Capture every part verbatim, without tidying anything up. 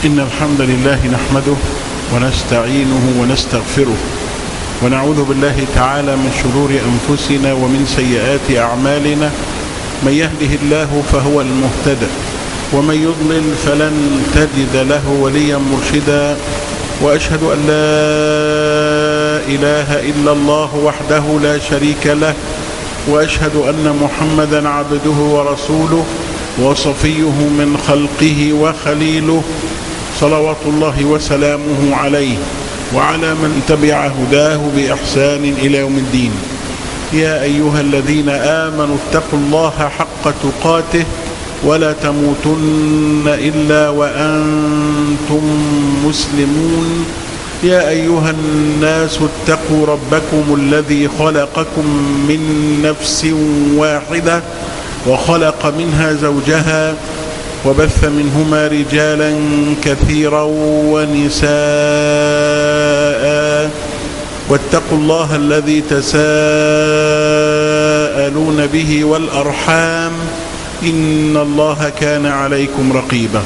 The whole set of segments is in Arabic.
إن الحمد لله نحمده ونستعينه ونستغفره ونعوذ بالله تعالى من شرور أنفسنا ومن سيئات أعمالنا. من يهده الله فهو المهتدى ومن يضلل فلن تجد له وليا مرشدا. وأشهد أن لا إله إلا الله وحده لا شريك له، وأشهد أن محمدا عبده ورسوله وصفيه من خلقه وخليله، صلوات الله وسلامه عليه وعلى من تبع هداه بإحسان إلى يوم الدين. يا أيها الذين آمنوا اتقوا الله حق تقاته ولا تموتن إلا وأنتم مسلمون. يا أيها الناس اتقوا ربكم الذي خلقكم من نفس واحدة وخلق منها زوجها وبث منهما رجالا كثيرا ونساء، واتقوا الله الذي تساءلون به والأرحام إن الله كان عليكم رقيبا.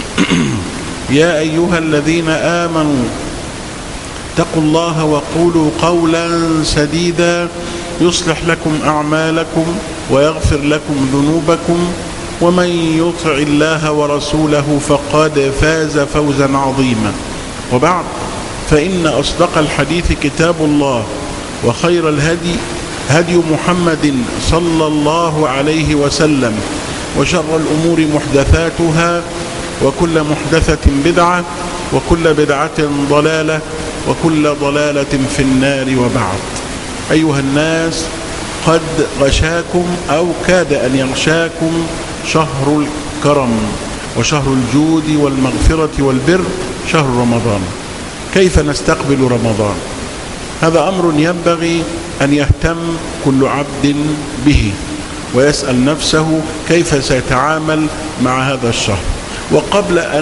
يا أيها الذين آمنوا اتقوا الله وقولوا قولا سديدا يصلح لكم أعمالكم ويغفر لكم ذنوبكم، ومن يطع الله ورسوله فقد فاز فوزا عظيما. وبعد، فإن أصدق الحديث كتاب الله، وخير الهدي هدي محمد صلى الله عليه وسلم، وشر الأمور محدثاتها، وكل محدثة بدعة، وكل بدعة ضلالة، وكل ضلالة في النار. وبعد، أيها الناس، قد غشاكم أو كاد أن يغشاكم شهر الكرم وشهر الجود والمغفرة والبر، شهر رمضان. كيف نستقبل رمضان؟ هذا أمر ينبغي أن يهتم كل عبد به ويسأل نفسه كيف سيتعامل مع هذا الشهر. وقبل أن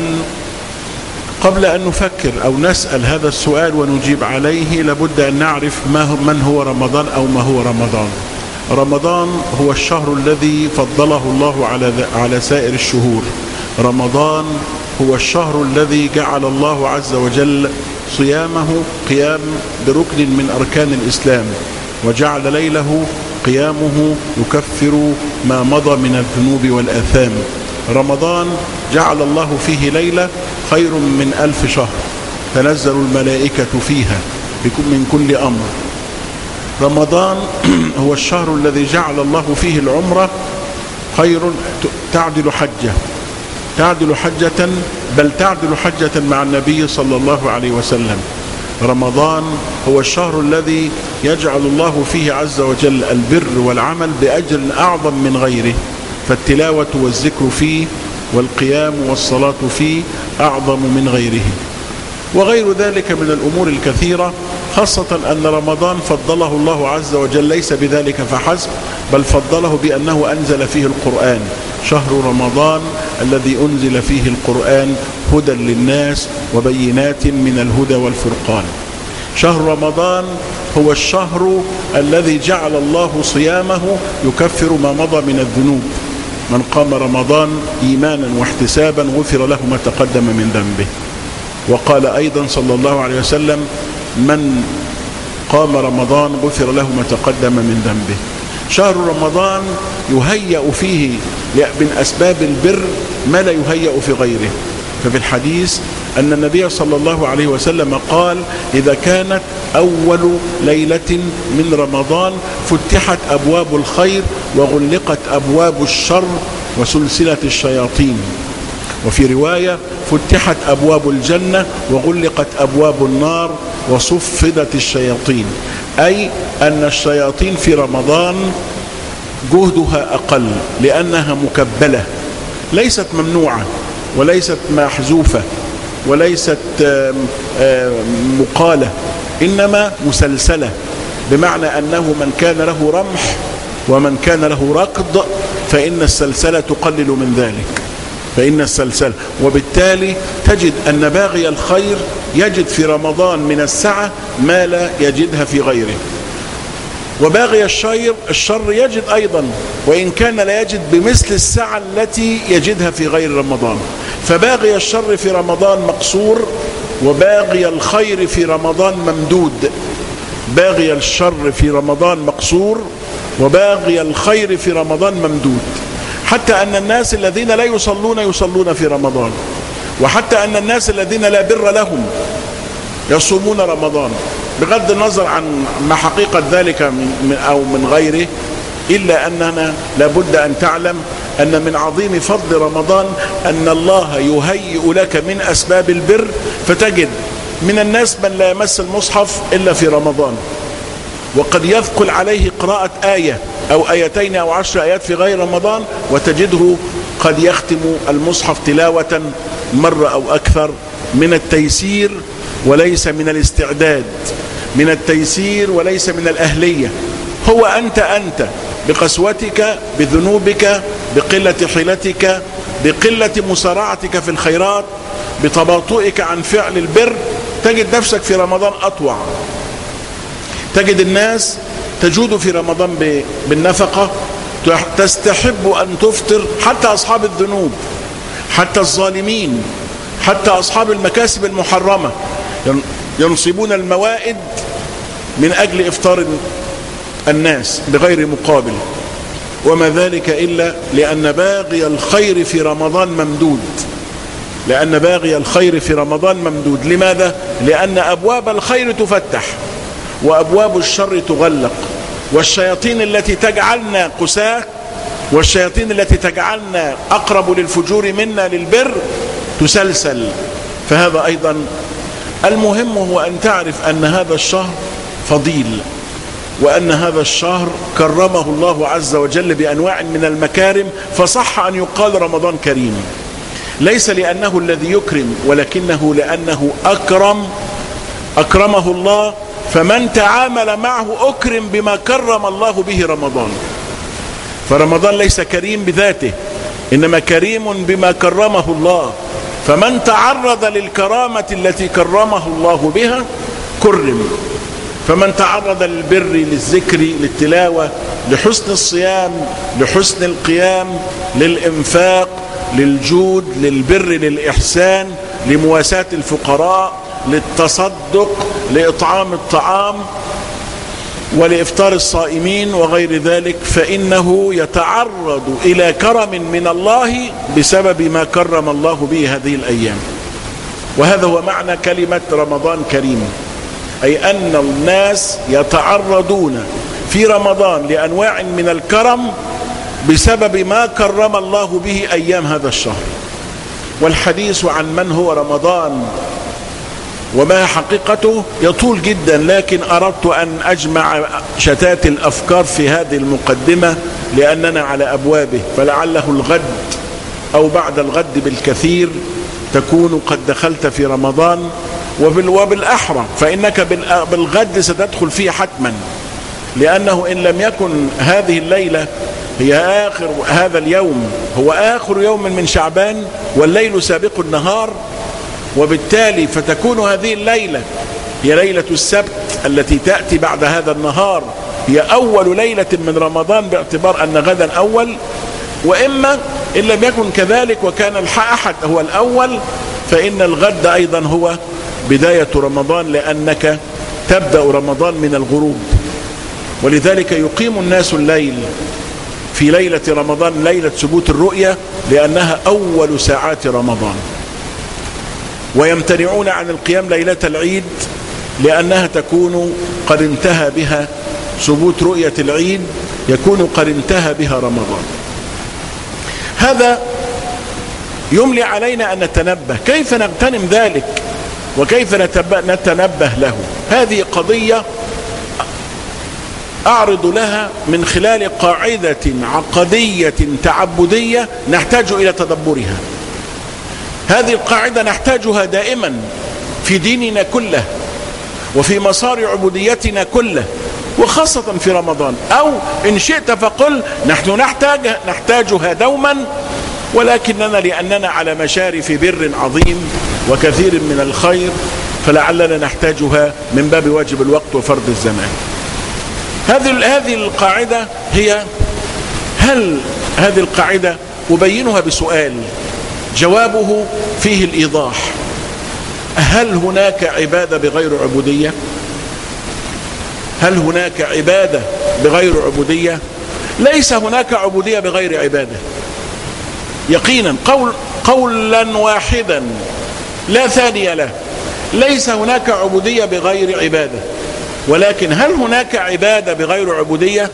قبل أن نفكر أو نسأل هذا السؤال ونجيب عليه، لابد أن نعرف ما هو من هو رمضان أو ما هو رمضان. رمضان هو الشهر الذي فضله الله على على سائر الشهور. رمضان هو الشهر الذي جعل الله عز وجل صيامه قيام بركن من أركان الإسلام، وجعل ليله قيامه يكفر ما مضى من الذنوب والآثام. رمضان جعل الله فيه ليلة خير من ألف شهر، تنزل الملائكة فيها من كل أمر. رمضان هو الشهر الذي جعل الله فيه العمرة خير تعدل حجة تعدل حجة بل تعدل حجة مع النبي صلى الله عليه وسلم. رمضان هو الشهر الذي يجعل الله فيه عز وجل البر والعمل بأجر أعظم من غيره، فالتلاوة والذكر فيه والقيام والصلاة فيه أعظم من غيره، وغير ذلك من الأمور الكثيرة، خاصة أن رمضان فضله الله عز وجل ليس بذلك فحسب، بل فضله بأنه أنزل فيه القرآن. شهر رمضان الذي أنزل فيه القرآن هدى للناس وبينات من الهدى والفرقان. شهر رمضان هو الشهر الذي جعل الله صيامه يكفر ما مضى من الذنوب. من قام رمضان إيمانا واحتسابا غفر له ما تقدم من ذنبه. وقال أيضا صلى الله عليه وسلم: من قام رمضان غفر له ما تقدم من ذنبه. شهر رمضان يهيأ فيه من أسباب البر ما لا يهيأ في غيره. ففي الحديث أن النبي صلى الله عليه وسلم قال: إذا كانت أول ليلة من رمضان فتحت أبواب الخير وغلقت أبواب الشر وسلسلة الشياطين. وفي رواية: فتحت أبواب الجنة وغلقت أبواب النار وصفدت الشياطين، أي أن الشياطين في رمضان جهدها أقل، لأنها مكبلة، ليست ممنوعة وليست محذوفة وليست مقالة، إنما مسلسلة، بمعنى أنه من كان له رمح ومن كان له ركض فإن السلسلة تقلل من ذلك، فإن السلسلة وبالتالي تجد أن باغي الخير يجد في رمضان من السعة ما لا يجدها في غيره. وباغي الشر الشر يجد أيضا، وإن كان لا يجد بمثل السعة التي يجدها في غير رمضان. فباغي الشر في رمضان مقصور، وباغي الخير في رمضان ممدود. باغي الشر في رمضان مقصور، وباغي الخير في رمضان ممدود. حتى أن الناس الذين لا يصلون يصلون في رمضان، وحتى أن الناس الذين لا بر لهم يصومون رمضان، بغض النظر عن ما حقيقة ذلك من أو من غيره، إلا أننا لابد أن تعلم أن من عظيم فضل رمضان أن الله يهيئ لك من أسباب البر. فتجد من الناس من لا يمس المصحف إلا في رمضان، وقد يثقل عليه قراءة آية أو آيتين أو عشر آيات في غير رمضان، وتجده قد يختم المصحف تلاوة مرة أو أكثر. من التيسير وليس من الاستعداد، من التيسير وليس من الأهلية. هو أنت أنت بقسوتك، بذنوبك، بقلة حيلتك، بقلة مسارعتك في الخيرات، بتباطؤك عن فعل البر، تجد نفسك في رمضان أطوع. تجد الناس تجود في رمضان بالنفقة، تستحب أن تفطر، حتى أصحاب الذنوب، حتى الظالمين، حتى أصحاب المكاسب المحرمة ينصبون الموائد من أجل إفطار الناس بغير مقابل. وما ذلك إلا لأن باغي الخير في رمضان ممدود. لأن باغي الخير في رمضان ممدود. لماذا؟ لأن أبواب الخير تفتح وأبواب الشر تغلق، والشياطين التي تجعلنا قساة، والشياطين التي تجعلنا أقرب للفجور منا للبر تسلسل. فهذا أيضا المهم هو أن تعرف أن هذا الشهر فضيل، وأن هذا الشهر كرمه الله عز وجل بأنواع من المكارم، فصح أن يقال رمضان كريم، ليس لأنه الذي يكرم، ولكنه لأنه أكرم أكرمه الله، فمن تعامل معه أكرم بما كرم الله به رمضان. فرمضان ليس كريم بذاته، إنما كريم بما كرمه الله، فمن تعرض للكرامة التي كرمه الله بها كرم. فمن تعرض للبر، للذكر، للتلاوة، لحسن الصيام، لحسن القيام، للإنفاق، للجود، للبر، للإحسان، لمواساة الفقراء، للتصدق، لإطعام الطعام، ولإفطار الصائمين وغير ذلك، فإنه يتعرض إلى كرم من الله بسبب ما كرم الله به هذه الأيام. وهذا هو معنى كلمة رمضان كريم، أي أن الناس يتعرضون في رمضان لأنواع من الكرم بسبب ما كرم الله به أيام هذا الشهر. والحديث عن من هو رمضان وما حقيقته يطول جدا، لكن أردت أن أجمع شتات الأفكار في هذه المقدمة لأننا على أبوابه، فلعله الغد أو بعد الغد بالكثير تكون قد دخلت في رمضان، وبالأحرى فإنك بالغد ستدخل فيه حتما، لأنه إن لم يكن هذه الليلة هي آخر، هذا اليوم هو آخر يوم من شعبان والليل سابق النهار، وبالتالي فتكون هذه الليلة هي ليلة السبت التي تأتي بعد هذا النهار، هي أول ليلة من رمضان باعتبار أن غدا أول، وإما إن لم يكن كذلك وكان الأحد هو الأول فإن الغد أيضا هو بداية رمضان، لأنك تبدأ رمضان من الغروب. ولذلك يقيم الناس الليل في ليلة رمضان ليلة ثبوت الرؤية، لأنها أول ساعات رمضان، ويمتنعون عن القيام ليلة العيد لأنها تكون قد انتهى بها ثبوت رؤية العيد، يكون قد انتهى بها رمضان. هذا يملي علينا أن نتنبه كيف نغتنم ذلك وكيف نتنبه له. هذه قضية أعرض لها من خلال قاعدة عقدية تعبدية نحتاج إلى تدبرها. هذه القاعدة نحتاجها دائما في ديننا كله وفي مسار عبوديتنا كله، وخاصة في رمضان، أو إن شئت فقل نحن نحتاج نحتاجها دوما، ولكننا لأننا على مشارف بر عظيم وكثير من الخير فلعلنا نحتاجها من باب واجب الوقت وفرض الزمان. هذه هذه القاعدة هي، هل هذه القاعدة أبينها بسؤال جوابه فيه الإيضاح: هل هناك عبادة بغير عبودية؟ هل هناك عبادة بغير عبودية؟ ليس هناك عبودية بغير عبادة يقينا، قول قولا واحدا لا ثاني له. ليس هناك عبودية بغير عبادة، ولكن هل هناك عبادة بغير عبودية؟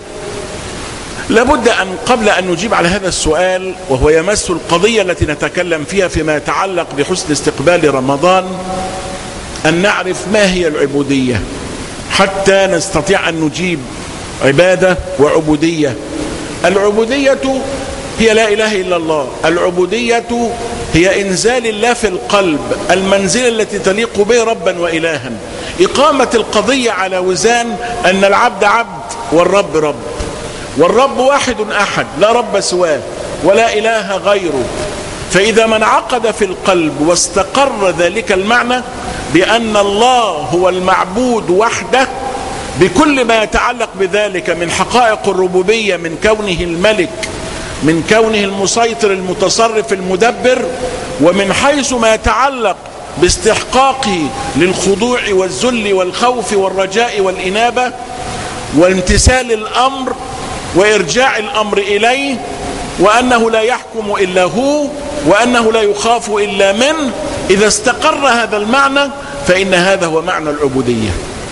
لابد أن قبل أن نجيب على هذا السؤال، وهو يمس القضية التي نتكلم فيها فيما يتعلق بحسن استقبال رمضان، أن نعرف ما هي العبودية حتى نستطيع أن نجيب عبادة وعبودية. العبودية هي لا إله إلا الله. العبودية هي إنزال الله في القلب المنزلة التي تليق به ربا وإلها. إقامة القضية على وزان أن العبد عبد والرب رب، والرب واحد أحد لا رب سواه ولا إله غيره. فإذا من عقد في القلب واستقر ذلك المعنى بأن الله هو المعبود وحده بكل ما يتعلق بذلك من حقائق الربوبية، من كونه الملك، من كونه المسيطر المتصرف المدبر، ومن حيث ما يتعلق باستحقاقه للخضوع والذل والخوف والرجاء والإنابة وامتثال الأمر وإرجاع الأمر إليه، وأنه لا يحكم إلا هو، وأنه لا يخاف إلا منه. إذا استقر هذا المعنى فإن هذا هو معنى العبودية.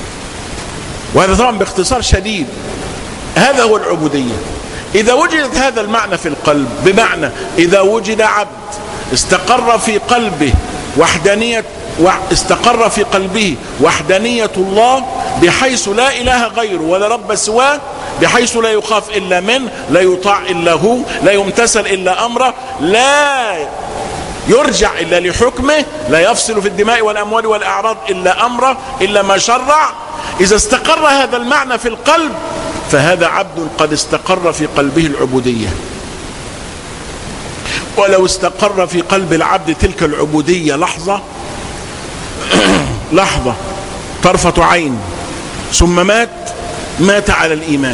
وهذا طبعا باختصار شديد هذا هو العبودية. إذا وجدت هذا المعنى في القلب، بمعنى إذا وجد عبد استقر في قلبه وحدانية استقر في قلبه وحدانية الله بحيث لا إله غيره ولا رب سواه، بحيث لا يخاف إلا منه، لا يطاع إلا هو، لا يمتثل إلا أمره، لا يرجع إلا لحكمه، لا يفصل في الدماء والأموال والأعراض إلا أمره إلا ما شرع. إذا استقر هذا المعنى في القلب فهذا عبد قد استقر في قلبه العبودية. ولو استقر في قلب العبد تلك العبودية لحظة لحظة طرفة عين ثم مات، مات على الإيمان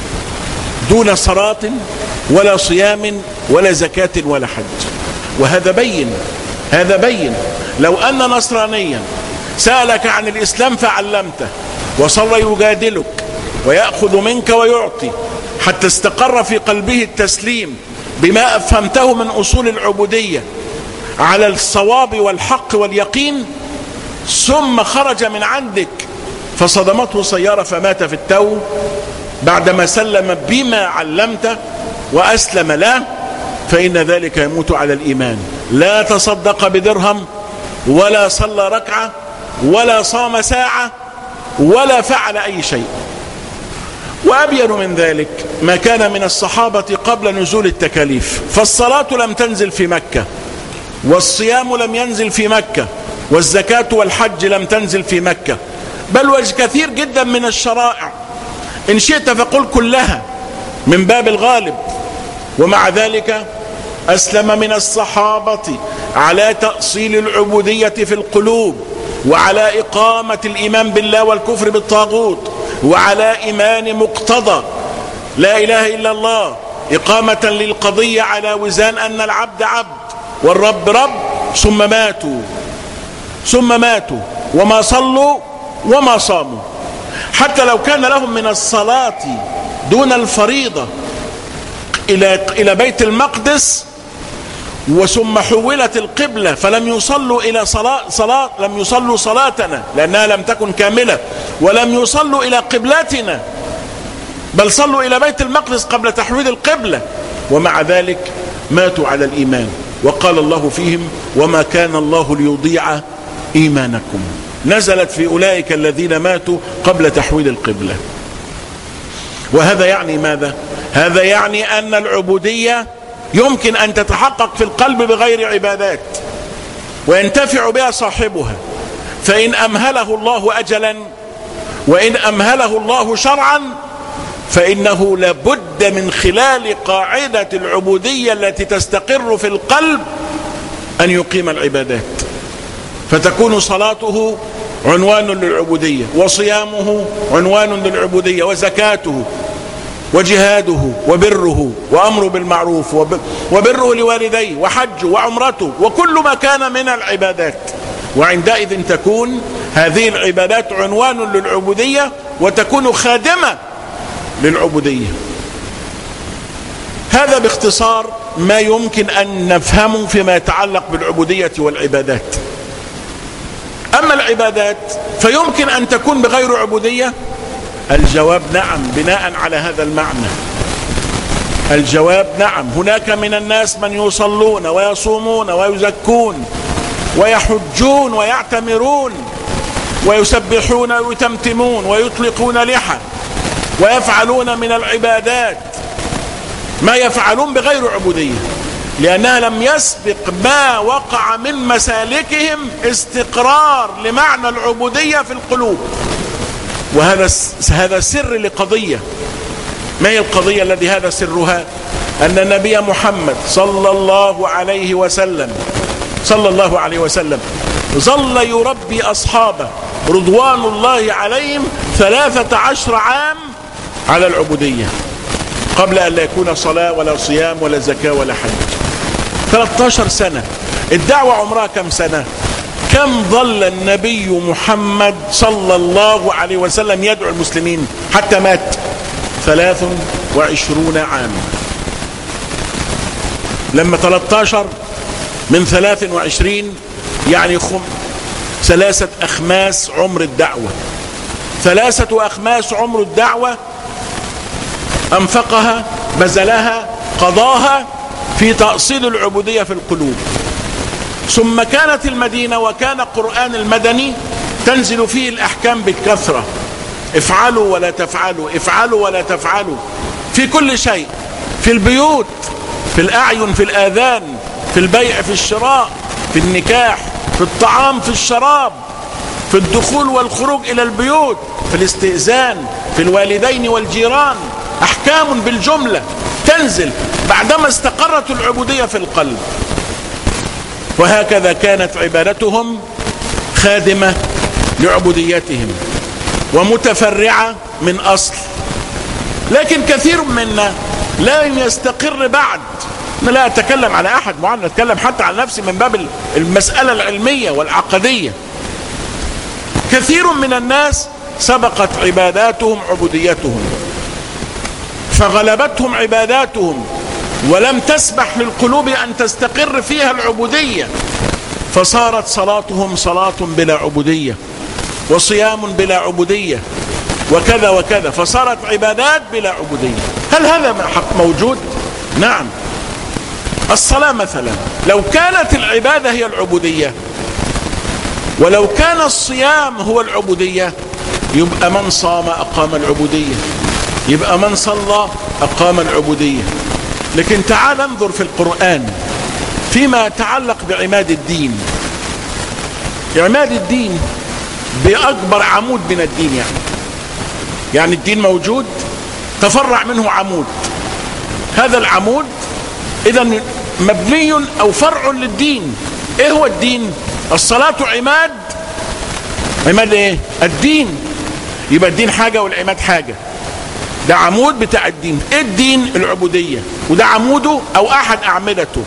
دون صلاة ولا صيام ولا زكاة ولا حج. وهذا بين هذا بين لو أن نصرانيا سألك عن الإسلام فعلمته وصلى يجادلك ويأخذ منك ويعطي حتى استقر في قلبه التسليم بما أفهمته من أصول العبودية على الصواب والحق واليقين، ثم خرج من عندك فصدمته سيارة فمات في التو بعدما سلم بما علمته وأسلم له، فإن ذلك يموت على الإيمان، لا تصدق بدرهم ولا صلى ركعة ولا صام ساعة ولا فعل أي شيء. وأبين من ذلك ما كان من الصحابة قبل نزول التكاليف، فالصلاة لم تنزل في مكة، والصيام لم ينزل في مكة، والزكاة والحج لم تنزل في مكة، بل وكثير جدا من الشرائع إن شئت فقل كلها من باب الغالب. ومع ذلك أسلم من الصحابة على تأصيل العبودية في القلوب، وعلى إقامة الإيمان بالله والكفر بالطاغوت، وعلى إيمان مقتضى لا إله إلا الله، إقامة للقضية على وزان أن العبد عبد والرب رب، ثم ماتوا ثم ماتوا وما صلوا وما صاموا. حتى لو كان لهم من الصلاة دون الفريضة إلى إلى بيت المقدس وثم حولت القبلة فلم يصلوا إلى صلاة صلاة لم يصلوا صلاتنا لأنها لم تكن كاملة، ولم يصلوا إلى قبلتنا بل صلوا إلى بيت المقدس قبل تحويل القبلة، ومع ذلك ماتوا على الإيمان. وقال الله فيهم: وما كان الله ليضيع إيمانكم، نزلت في أولئك الذين ماتوا قبل تحويل القبلة. وهذا يعني ماذا؟ هذا يعني أن العبودية يمكن أن تتحقق في القلب بغير عبادات وينتفع بها صاحبها، فإن أمهله الله أجلا وإن أمهله الله شرعا فإنه لابد من خلال قاعدة العبودية التي تستقر في القلب أن يقيم العبادات، فتكون صلاته عنوان للعبودية، وصيامه عنوان للعبودية، وزكاته وجهاده وبره وأمره بالمعروف وبره لوالديه وحجه وعمرته وكل ما كان من العبادات. وعندئذ تكون هذه العبادات عنوان للعبودية وتكون خادمة للعبودية. هذا باختصار ما يمكن أن نفهمه فيما يتعلق بالعبودية والعبادات. أما العبادات فيمكن أن تكون بغير عبودية؟ الجواب نعم، بناء على هذا المعنى. الجواب نعم. هناك من الناس من يصلون ويصومون ويزكون ويحجون ويعتمرون ويسبحون ويتمتمون ويطلقون لحى ويفعلون من العبادات ما يفعلون بغير عبودية، لأنها لم يسبق ما وقع من مسالكهم استقرار لمعنى العبودية في القلوب. وهذا هذا سر لقضية. ما هي القضية الذي هذا سرها؟ أن النبي محمد صلى الله عليه وسلم صلى الله عليه وسلم ظل يربي أصحابه رضوان الله عليهم ثلاثة عشر عام على العبودية قبل أن لا يكون صلاة ولا صيام ولا زكاة ولا حج. ثلاثة عشر سنة. الدعوة عمرها كم سنة؟ كم ظل النبي محمد صلى الله عليه وسلم يدعو المسلمين حتى مات؟ ثلاث وعشرون عاما. لما ثلاثة عشر من ثلاث وعشرين يعني خم ثلاثة أخماس عمر الدعوة. ثلاثة أخماس عمر الدعوة أنفقها بذلها قضاها في تأصيل العبودية في القلوب. ثم كانت المدينة وكان قرآن المدني تنزل فيه الأحكام بالكثرة. افعلوا ولا تفعلوا، افعلوا ولا تفعلوا، في كل شيء، في البيوت، في الأعين، في الآذان، في البيع، في الشراء، في النكاح، في الطعام، في الشراب، في الدخول والخروج إلى البيوت، في الاستئذان، في الوالدين والجيران. أحكام بالجملة تنزل بعدما استقرت العبودية في القلب. وهكذا كانت عبادتهم خادمة لعبوديتهم ومتفرعة من أصل. لكن كثير منا لا يستقر بعد. أنا لا أتكلم على أحد معين، أتكلم حتى عن نفسي من باب المسألة العلمية والعقدية. كثير من الناس سبقت عباداتهم عبوديتهم، فغلبتهم عباداتهم ولم تسمح للقلوب أن تستقر فيها العبودية، فصارت صلاتهم صلاة بلا عبودية، وصيام بلا عبودية، وكذا وكذا، فصارت عبادات بلا عبودية. هل هذا موجود؟ نعم. الصلاة مثلا لو كانت العبادة هي العبودية، ولو كان الصيام هو العبودية، يبقى من صام أقام العبودية، يبقى من صلى أقام العبودية. لكن تعال انظر في القرآن فيما يتعلق بعماد الدين. عماد الدين بأكبر عمود من الدين، يعني يعني الدين موجود تفرع منه عمود. هذا العمود إذن مبني أو فرع للدين. إيه هو الدين؟ الصلاة عماد. عماد إيه؟ الدين. يبقى الدين حاجة والعماد حاجة. ده عمود بتاع الدين. إيه الدين؟ العبودية. وده عموده أو أحد أعمدته،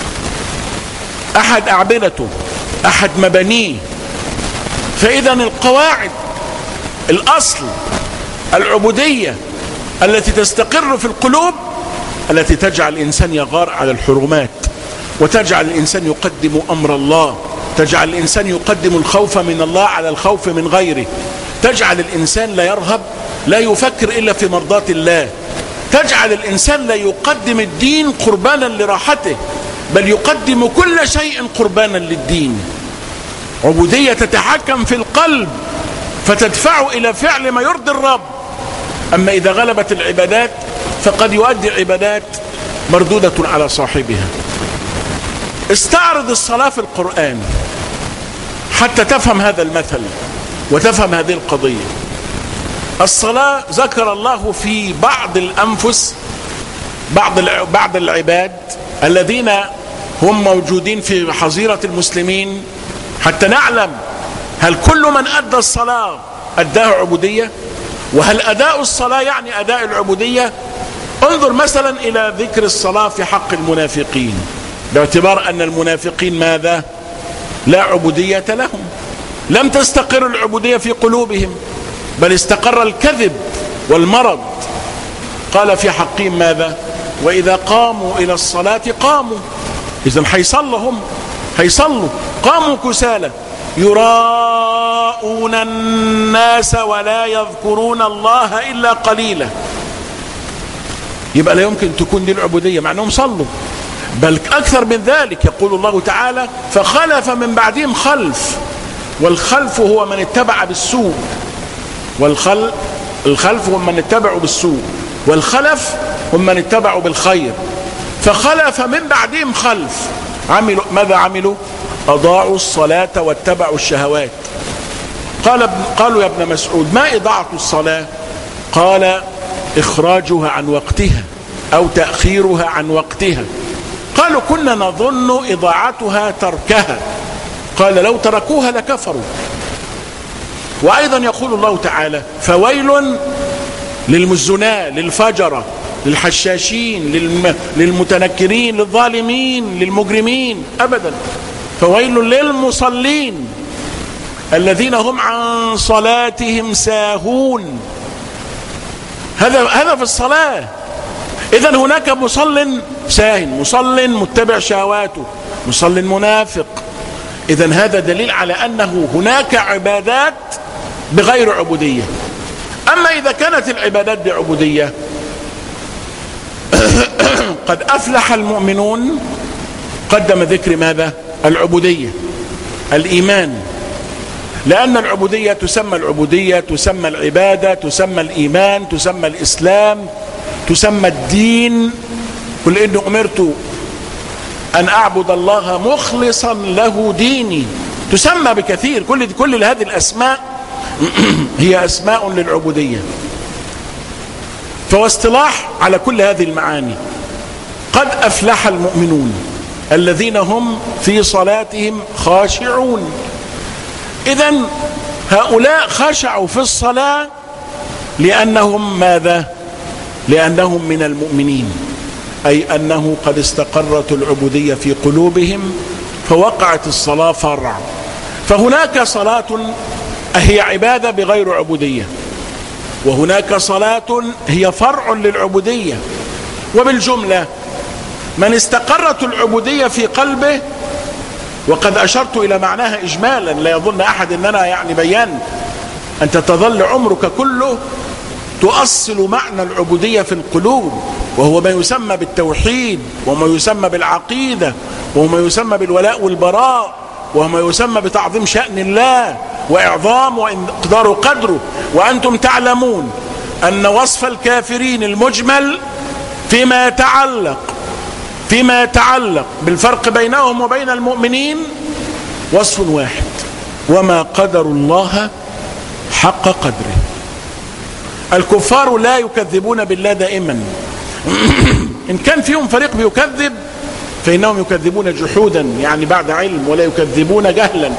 أحد أعمدته، أحد مبانيه. فإذا القواعد، الأصل، العبودية التي تستقر في القلوب، التي تجعل الإنسان يغار على الحرمات، وتجعل الإنسان يقدم أمر الله، تجعل الإنسان يقدم الخوف من الله على الخوف من غيره، تجعل الإنسان لا يرهب، لا يفكر إلا في مرضاة الله، تجعل الإنسان لا يقدم الدين قربانا لراحته، بل يقدم كل شيء قربانا للدين. عبودية تتحكم في القلب فتدفعه إلى فعل ما يرضي الرب. أما إذا غلبت العبادات فقد يؤدي عبادات مردودة على صاحبها. استعرض الصلاة في القرآن حتى تفهم هذا المثل وتفهم هذه القضية. الصلاة ذكر الله في بعض الأنفس بعض بعض العباد الذين هم موجودين في حظيرة المسلمين، حتى نعلم هل كل من أدى الصلاة أداها عبودية؟ وهل أداء الصلاة يعني أداء العبودية؟ انظر مثلا إلى ذكر الصلاة في حق المنافقين، باعتبار أن المنافقين ماذا؟ لا عبودية لهم، لم تستقر العبودية في قلوبهم، بل استقر الكذب والمرض. قال في حقهم ماذا؟ وإذا قاموا إلى الصلاة قاموا، إذن حيصلوا هم، حيصلوا قاموا كسالى يراءون الناس ولا يذكرون الله إلا قليلا. يبقى لا يمكن تكون دي العبودية مع أنهم صلوا، بل أكثر من ذلك. يقول الله تعالى فخلف من بعدهم خلف، والخلف هو من اتبع بالسوء، والخلف الخلف هم من اتبعوا بالسوء، والخلف هم من اتبعوا بالخير. فخلف من بعدهم خلف عملوا ماذا عملوا؟ أضاعوا الصلاة واتبعوا الشهوات. قال قالوا يا ابن مسعود ما إضاعة الصلاة؟ قال إخراجها عن وقتها أو تأخيرها عن وقتها. قالوا كنا نظن إضاعتها تركها. قال لو تركوها لكفروا. وأيضا يقول الله تعالى فويل للمزناة للفجرة للحشاشين للمتنكرين للظالمين للمجرمين. أبدا، فويل للمصلين الذين هم عن صلاتهم ساهون. هذا هذا في الصلاة. إذن هناك مصل ساهن، مصل متبع شهواته، مصل منافق. إذن هذا دليل على أنه هناك عبادات بغير عبودية. أما إذا كانت العبادات بعبودية قد أفلح المؤمنون، قدم ذكر ماذا؟ العبودية، الإيمان، لأن العبودية تسمى العبودية، تسمى العبادة، تسمى الإيمان، تسمى الإسلام، تسمى الدين. قل إني أمرت أن أعبد الله مخلصا له ديني، تسمى بكثير. كل كل هذه الأسماء هي أسماء للعبودية. فهو اصطلاح على كل هذه المعاني. قد أفلح المؤمنون الذين هم في صلاتهم خاشعون. إذن هؤلاء خشعوا في الصلاة لأنهم ماذا؟ لأنهم من المؤمنين، أي أنه قد استقرت العبودية في قلوبهم فوقعت الصلاة فرع. فهناك صلاة هي عبادة بغير عبودية، وهناك صلاة هي فرع للعبودية. وبالجملة من استقرت العبودية في قلبه، وقد أشرت إلى معناها إجمالا، لا يظن أحد أننا يعني بيان، أنت تظل عمرك كله تؤصل معنى العبودية في القلوب، وهو ما يسمى بالتوحيد، وما يسمى بالعقيدة، وما يسمى بالولاء والبراء، وما يسمى بتعظيم شأن الله وإعظام وإقدار قدره. وأنتم تعلمون أن وصف الكافرين المجمل فيما يتعلق فيما يتعلق بالفرق بينهم وبين المؤمنين وصف واحد: وما قدر الله حق قدره. الكفار لا يكذبون بالله دائما. إن كان فيهم فريق بيكذب فإنهم يكذبون جحودا، يعني بعد علم، ولا يكذبون جهلا.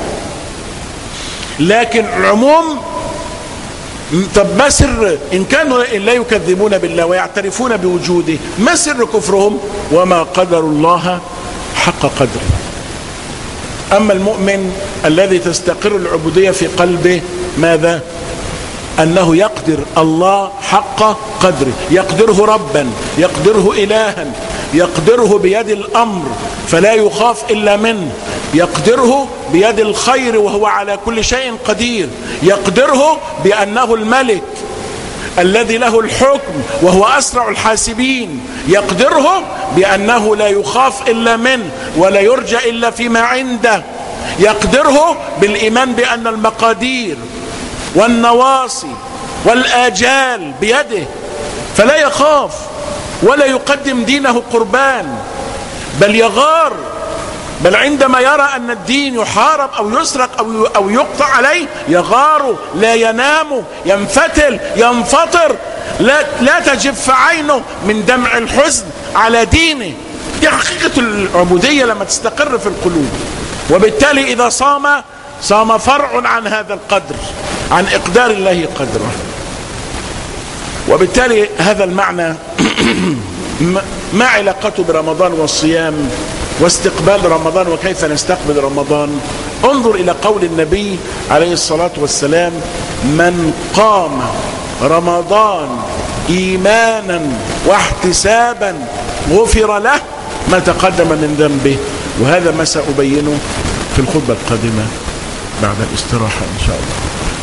لكن العموم، طب ما سر إن كانوا لا يكذبون بالله ويعترفون بوجوده، ما سر كفرهم؟ وما قدر الله حق قدره. أما المؤمن الذي تستقر العبودية في قلبه ماذا؟ أنه يقدر الله حق قدره، يقدره ربا، يقدره إلها، يقدره بيد الأمر فلا يخاف إلا منه، يقدره بيد الخير وهو على كل شيء قدير، يقدره بأنه الملك الذي له الحكم وهو أسرع الحاسبين، يقدره بأنه لا يخاف إلا منه ولا يرجى إلا فيما عنده، يقدره بالإيمان بأن المقادير والنواصي والآجال بيده، فلا يخاف ولا يقدم دينه قربان، بل يغار، بل عندما يرى أن الدين يحارب أو يسرق أو أو يقطع عليه يغار، لا ينام، ينفتل، ينفطر، لا لا تجف عينه من دمع الحزن على دينه. دي حقيقة العبودية لما تستقر في القلوب. وبالتالي إذا صام صام فرع عن هذا القدر، عن إقدار الله قدره. وبالتالي هذا المعنى ما علاقته برمضان والصيام واستقبال رمضان وكيف نستقبل رمضان؟ انظر إلى قول النبي عليه الصلاة والسلام: من قام رمضان إيمانا واحتسابا غفر له ما تقدم من ذنبه. وهذا ما سأبينه في الخطبة القادمة بعد الاستراحة إن شاء الله.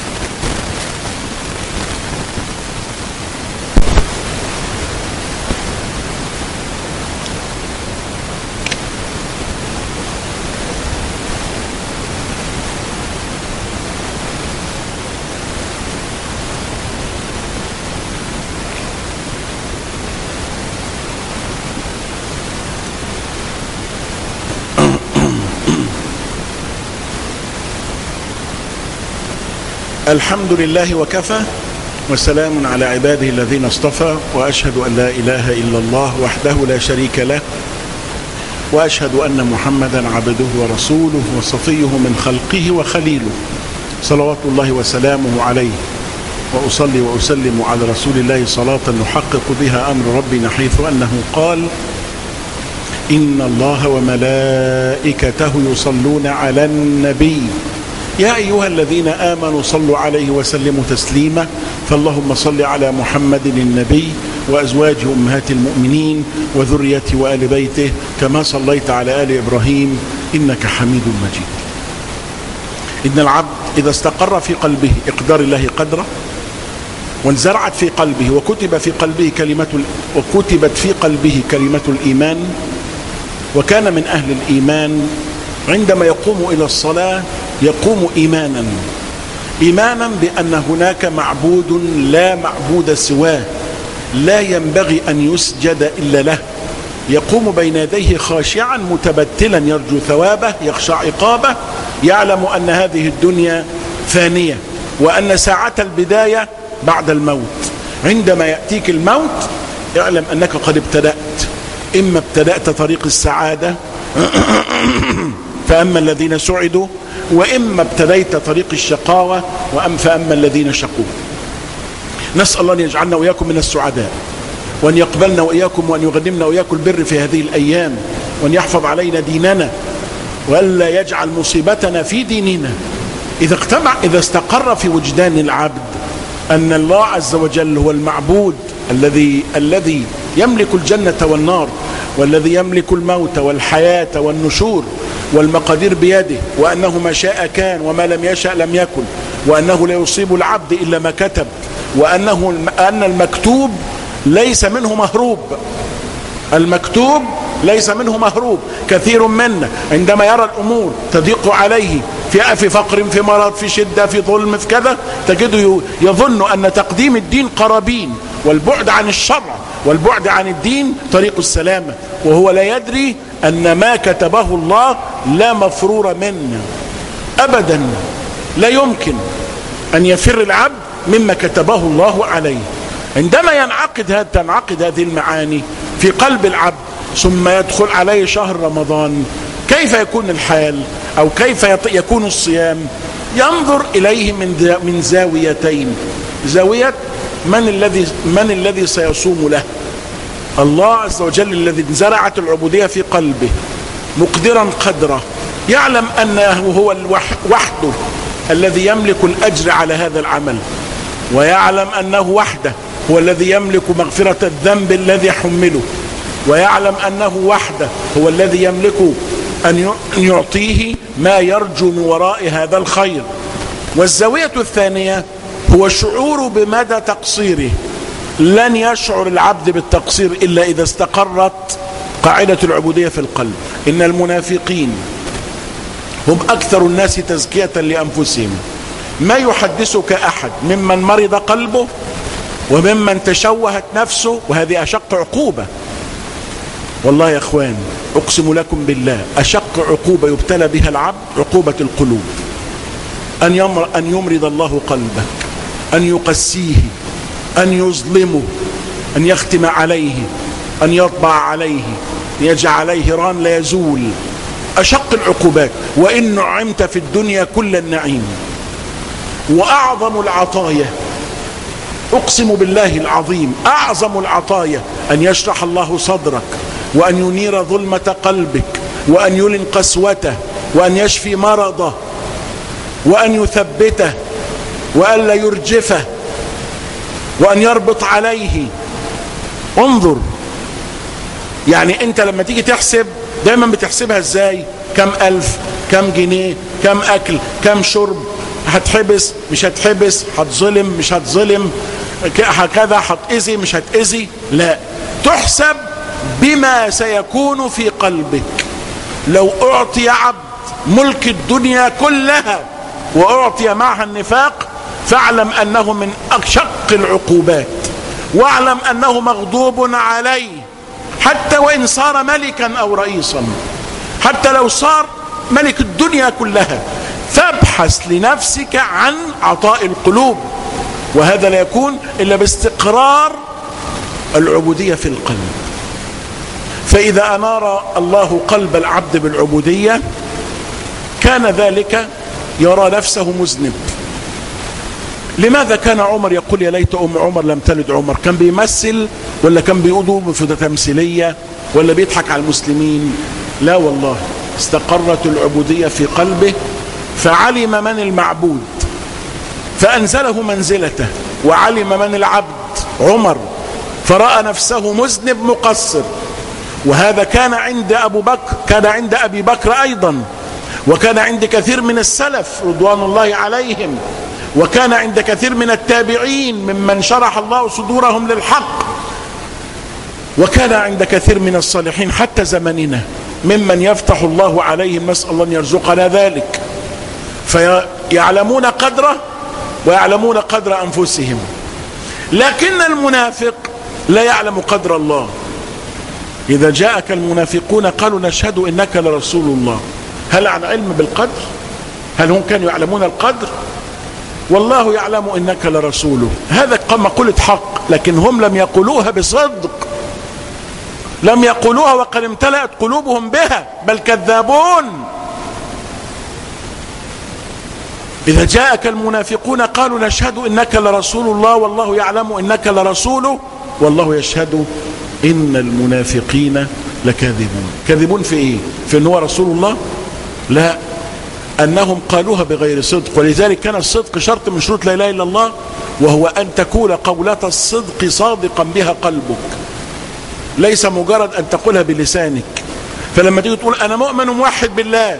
الحمد لله وكفى، وسلام على عباده الذين اصطفى، وأشهد أن لا إله إلا الله وحده لا شريك له، وأشهد أن محمدا عبده ورسوله وصفيه من خلقه وخليله، صلوات الله وسلامه عليه. وأصلي وأسلم على رسول الله صلاة نحقق بها أمر ربنا، حيث أنه قال: إن الله وملائكته يصلون على النبي يا أيها الذين آمنوا صلوا عليه وسلموا تسليما. فاللهم صل على محمد النبي وأزواجه أمهات المؤمنين وذريته وآل بيته كما صليت على آل إبراهيم إنك حميد مجيد. إن العبد إذا استقر في قلبه إقدار الله قدره، وانزرعت في قلبه وكتب في قلبه كلمة وكتبت في قلبه كلمة الإيمان، وكان من أهل الإيمان، عندما يقوم إلى الصلاة يقوم إيمانا إيمانا بأن هناك معبود لا معبود سواه، لا ينبغي أن يسجد إلا له. يقوم بين يديه خاشعا متبتلا يرجو ثوابه يخشى عقابه، يعلم أن هذه الدنيا فانية وأن ساعة البداية بعد الموت. عندما يأتيك الموت اعلم أنك قد ابتدأت، إما ابتدأت طريق السعادة فأما الذين سعدوا، وإما ابتديت طريق الشقاوة وأم فأما الذين شقوا. نسأل الله أن يجعلنا وإياكم من السعداء، وأن يقبلنا وإياكم، وأن يغنمنا وإياكم البر في هذه الأيام، وأن يحفظ علينا ديننا، وألا يجعل مصيبتنا في ديننا. إذا اجتمع إذا استقر في وجدان العبد أن الله عز وجل هو المعبود الذي الذي يملك الجنة والنار، والذي يملك الموت والحياة والنشور والمقادير بيده، وأنه ما شاء كان وما لم يشأ لم يكن، وأنه لا يصيب العبد إلا ما كتب، وأنه أن المكتوب ليس منه مهروب. المكتوب ليس منه مهروب. كثير منا عندما يرى الأمور تضيق عليه في في فقر، في مرض، في شدة، في ظلم، في كذا، تجده يظن أن تقديم الدين قرابين، والبعد عن الشرع والبعد عن الدين طريق السلامة، وهو لا يدري أن ما كتبه الله لا مفرور منه أبدا. لا يمكن أن يفر العبد مما كتبه الله عليه. عندما ينعقد هذا تنعقد هذه المعاني في قلب العبد، ثم يدخل عليه شهر رمضان، كيف يكون الحال أو كيف يكون الصيام؟ ينظر إليه من من زاويتين. زاوية من الذي من الذي سيصوم له؟ الله عز وجل الذي انزرعت العبودية في قلبه مقدرا قدره، يعلم أنه هو وحده الذي يملك الأجر على هذا العمل، ويعلم أنه وحده هو الذي يملك مغفرة الذنب الذي حمله، ويعلم أنه وحده هو الذي يملك أن يعطيه ما يرجو من وراء هذا الخير. والزاوية الثانية هو الشعور بمدى تقصيره. لن يشعر العبد بالتقصير إلا إذا استقرت قاعدة العبودية في القلب. إن المنافقين هم أكثر الناس تزكية لأنفسهم. ما يحدثك أحد ممن مرض قلبه وممن تشوهت نفسه، وهذه أشق عقوبة. والله يا أخوان أقسم لكم بالله أشق عقوبة يبتلى بها العبد عقوبة القلوب. أن يمر أن يمرض الله قلبك، أن يقسيه، أن يظلمه، أن يختم عليه، أن يطبع عليه، أن يجعل عليه ران لا يزول. أشق العقوبات. وإن نعمت في الدنيا كل النعيم. وأعظم العطايا، أقسم بالله العظيم، أعظم العطايا أن يشرح الله صدرك، وأن ينير ظلمة قلبك، وأن يلن قسوته، وأن يشفي مرضه، وأن يثبته، وأن لا يرجفه، وأن يربط عليه. انظر، يعني أنت لما تيجي تحسب دايما بتحسبها ازاي؟ كم ألف، كم جنيه، كم أكل، كم شرب، هتحبس مش هتحبس، هتظلم مش هتظلم، هكذا هتأذي مش هتأذي. لا، تحسب بما سيكون في قلبك. لو أعطي عبد ملك الدنيا كلها وأعطي معها النفاق، فاعلم أنه من أشق العقوبات، واعلم أنه مغضوب عليه، حتى وإن صار ملكا أو رئيسا، حتى لو صار ملك الدنيا كلها. فابحث لنفسك عن عطاء القلوب، وهذا لا يكون إلا باستقرار العبودية في القلب. فإذا أنار الله قلب العبد بالعبودية كان ذلك يرى نفسه مذنب. لماذا كان عمر يقول يا ليت أم عمر لم تلد عمر؟ كان بيمثل ولا كان بيقول في تمثيلية ولا بيضحك على المسلمين؟ لا والله، استقرت العبودية في قلبه، فعلم من المعبود فأنزله منزلته، وعلم من العبد عمر، فرأى نفسه مذنب مقصر. وهذا كان عند أبو بكر، كان عند أبي بكر أيضا، وكان عند كثير من السلف رضوان الله عليهم، وكان عند كثير من التابعين ممن شرح الله صدورهم للحق، وكان عند كثير من الصالحين حتى زمننا ممن يفتح الله عليهم، نسأل الله أن يرزقنا ذلك، فيعلمون قدره ويعلمون قدر أنفسهم. لكن المنافق لا يعلم قدر الله. إذا جاءك المنافقون قالوا نشهد إنك لرسول الله، هل عن علم بالقدر؟ هل هم كانوا يعلمون القدر؟ والله يعلم إنك لرسوله. هذا مقولة حق، لكن هم لم يقولوها بصدق، لم يقولوها وقد امتلأت قلوبهم بها، بل كذابون. إذا جاءك المنافقون قالوا نشهد إنك لرسول الله والله يعلم إنك لرسوله والله يشهد إن المنافقين لكاذبون. كاذبون في إيه؟ في أنه رسول الله؟ لا، أنهم قالوها بغير صدق. ولذلك كان الصدق شرط من شروط لا إله إلا الله، وهو أن تكون قولة الصدق صادقا بها قلبك، ليس مجرد أن تقولها بلسانك. فلما تيجي تقول أنا مؤمن موحد بالله،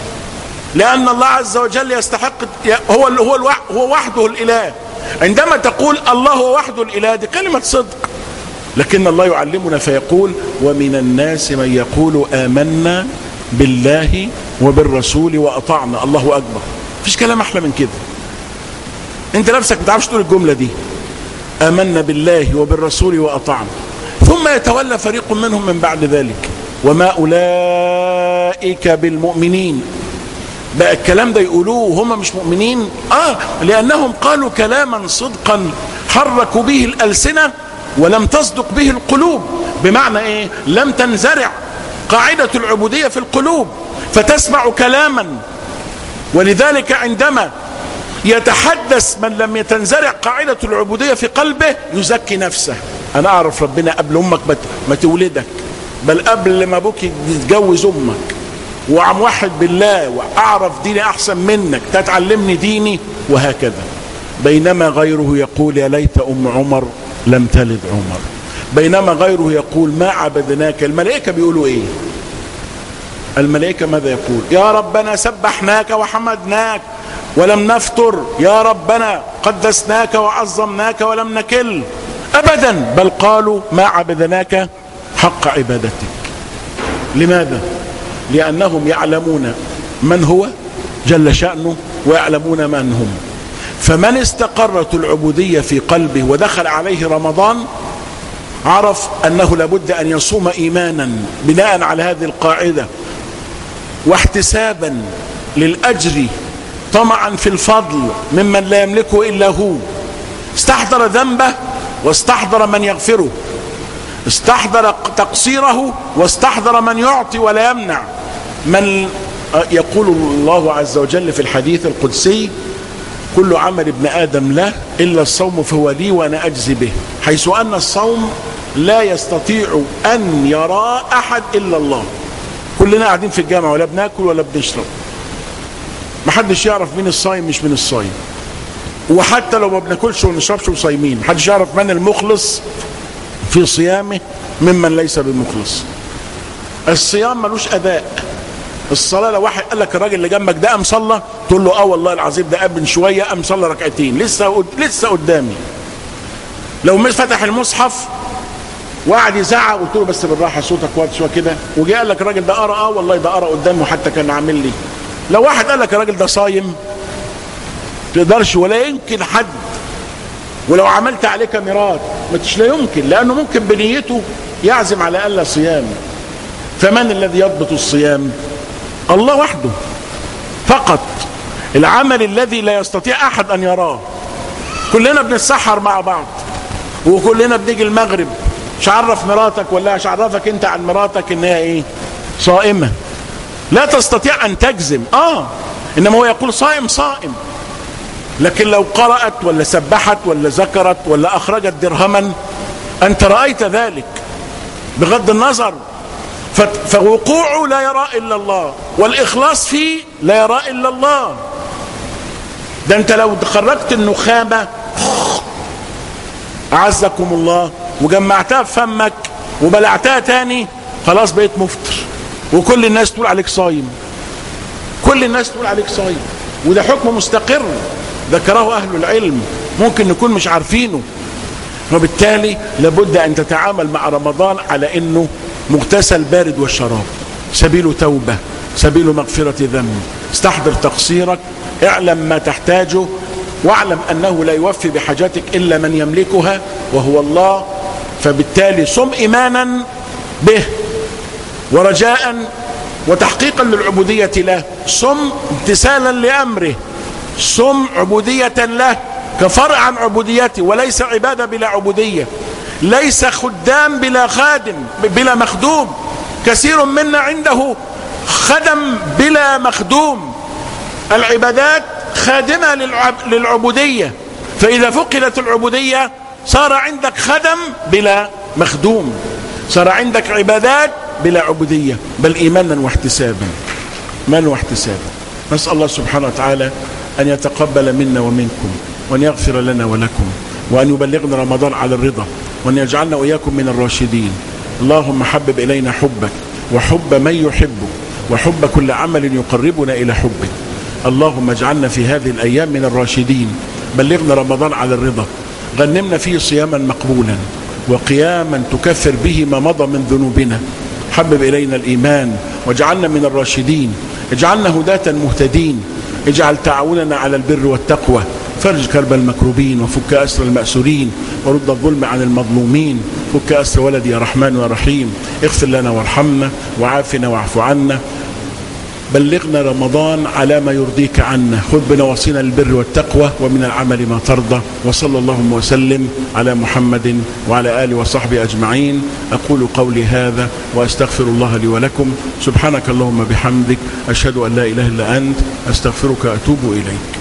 لأن الله عز وجل يستحق، هو هو هو وحده الإله، عندما تقول الله هو وحده الإله دي كلمة صدق. لكن الله يعلمنا فيقول ومن الناس من يقول آمنا بالله وبالرسول وأطعنا. الله أكبر، مفيش كلام أحلى من كده. أنت نفسك ما تعرفش تقول الجملة دي، آمنا بالله وبالرسول وأطعنا، ثم يتولى فريق منهم من بعد ذلك وما أولئك بالمؤمنين. بقى الكلام ده يقولوه هم مش مؤمنين؟ آه لأنهم قالوا كلاما صدقا حركوا به الألسنة ولم تصدق به القلوب. بمعنى إيه؟ لم تنزرع قاعدة العبودية في القلوب، فتسمع كلاما. ولذلك عندما يتحدث من لم يتنزرع قاعدة العبودية في قلبه يزكي نفسه. أنا أعرف ربنا قبل أمك ما تولدك، بل قبل ما أبوك يتجوز أمك، وعم واحد بالله، وأعرف ديني أحسن منك، تتعلمني ديني، وهكذا. بينما غيره يقول يا ليت أم عمر لم تلد عمر، بينما غيره يقول ما عبدناك. الملائكة بيقولوا إيه؟ الملائكة ماذا يقول؟ يا ربنا سبحناك وحمدناك ولم نفتر، يا ربنا قدسناك وعظمناك ولم نكل أبدا، بل قالوا ما عبدناك حق عبادتك. لماذا؟ لأنهم يعلمون من هو جل شأنه ويعلمون من هم. فمن استقرت العبودية في قلبه ودخل عليه رمضان عرف أنه لابد أن يصوم إيمانا بناء على هذه القاعدة، واحتسابا للأجر، طمعا في الفضل ممن لا يملكه إلا هو. استحضر ذنبه واستحضر من يغفره، استحضر تقصيره واستحضر من يعطي ولا يمنع، من يقول الله عز وجل في الحديث القدسي كل عمل ابن آدم له إلا الصوم فهو لي وأنا أجزي به، حيث أن الصوم لا يستطيع أن يرى أحد إلا الله. كلنا قاعدين في الجامعة ولا بناكل ولا بنشرب، محدش يعرف مين الصايم مش من الصايم، وحتى لو ما بناكلش ونشربش وصايمين محدش يعرف من المخلص في صيامه ممن ليس بمخلص. الصيام ملوش أداء. الصلاة لو واحد قال لك الراجل اللي جنبك ده قام صلى، تقول له اه والله العظيم ده قام من شوية قام صلى ركعتين لسه لسه قدامي. لو مش فتح المصحف وقعد يزعق قلت له بس بالراحة صوتك واطي شوية كده، وجي قال لك الراجل ده قرا اه والله ده قرا قدامي وحتى كان عامل لي. لو واحد قال لك الراجل ده صايم تقدرش ولا يمكن حد، ولو عملت عليه كاميرات مش لا يمكن، لأنه ممكن بنيته يعزم على ألا صيام. فمن الذي يضبط الصيام؟ الله وحده فقط. العمل الذي لا يستطيع أحد أن يراه. كلنا بنتسحر مع بعض وكلنا بنيجي المغرب، مش عرف مراتك ولا مش عرفك انت عن مراتك انها ايه؟ صائمة. لا تستطيع ان تجزم اه انما هو يقول صائم صائم، لكن لو قرأت ولا سبحت ولا ذكرت ولا اخرجت درهما انت رأيت ذلك بغض النظر. فوقوعه لا يرى الا الله، والاخلاص فيه لا يرى الا الله. ده انت لو خرجت النخامة اعزكم الله وجمعتها في فمك وبلعتها تاني خلاص بقيت مفطر، وكل الناس تقول عليك صايم، كل الناس تقول عليك صايم. وده حكم مستقر ذكره اهل العلم ممكن نكون مش عارفينه. وبالتالي لابد ان تتعامل مع رمضان على انه مغتسل بارد والشراب، سبيل توبة، سبيل مغفرة ذنب. استحضر تقصيرك، اعلم ما تحتاجه، واعلم انه لا يوفي بحاجاتك الا من يملكها وهو الله. فبالتالي صم ايمانا به ورجاء وتحقيقا للعبودية له، صم امتثالا لامره، صم عبودية له كفرع عن عبوديته، وليس عبادة بلا عبودية، ليس خدام بلا خادم بلا مخدوم. كثير منا عنده خدم بلا مخدوم. العبادات خادمة للعبودية، فإذا فقدت العبودية صار عندك خدم بلا مخدوم، صار عندك عبادات بلا عبودية، بل إيمانا واحتسابا، إيمانا واحتسابا. نسأل الله سبحانه وتعالى أن يتقبل منا ومنكم، وأن يغفر لنا ولكم، وأن يبلغنا رمضان على الرضا، وأن يجعلنا وإياكم من الراشدين. اللهم حبب إلينا حبك وحب من يحبك وحب كل عمل يقربنا إلى حبك. اللهم اجعلنا في هذه الأيام من الراشدين، بلغنا رمضان على الرضا، غنمنا فيه صياما مقبولا وقياما تكفر به ما مضى من ذنوبنا. حبب إلينا الإيمان واجعلنا من الراشدين، اجعلنا هداة مهتدين، اجعل تعاوننا على البر والتقوى، فرج كرب المكروبين وفك أسر المأسورين ورد الظلم عن المظلومين، فك أسر ولدي يا رحمن يا رحيم، اغفر لنا وارحمنا وعافنا واعف عنا. بلغنا رمضان على ما يرضيك عنا، خذ بنواصينا للبر والتقوى ومن العمل ما ترضى. وصلى اللهم وسلم على محمد وعلى آله وصحبه أجمعين. أقول قولي هذا وأستغفر الله لي ولكم. سبحانك اللهم بحمدك، أشهد أن لا إله إلا أنت، أستغفرك وأتوب إليك.